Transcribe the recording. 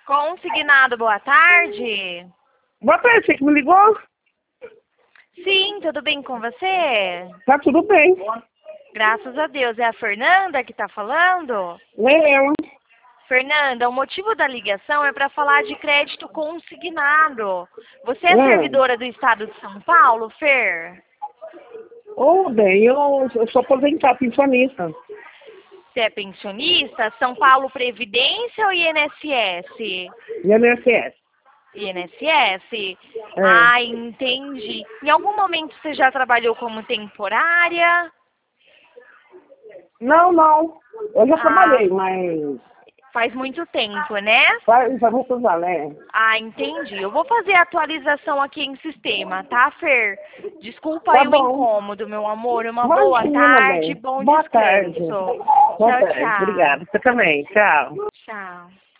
Consignado, boa tarde. Boa tarde, você que me ligou? Sim, tudo bem com você? Tá tudo bem. Graças a Deus. É a Fernanda que está falando? É eu. Fernanda, o motivo da ligação é para falar de crédito consignado. Você é servidora do Estado de São Paulo, Fer? Ô, bem, eu sou aposentado, pensionista. Você é pensionista? São Paulo Previdência ou INSS? INSS. INSS? É. Ah, entendi. Em algum momento você já trabalhou como temporária? Não. Eu já Ah, trabalhei, mas faz muito tempo, né? faz muitos anos, né? Ah, entendi. Eu vou fazer a atualização aqui em sistema, tá, Fer? Desculpa Tá aí o bom. incômodo, meu amor. Uma boa Imagina, tarde, bem. bom Boa tarde. descanso. Boa Tchau, tarde. tchau. Obrigada. Você também. Tchau. Tchau.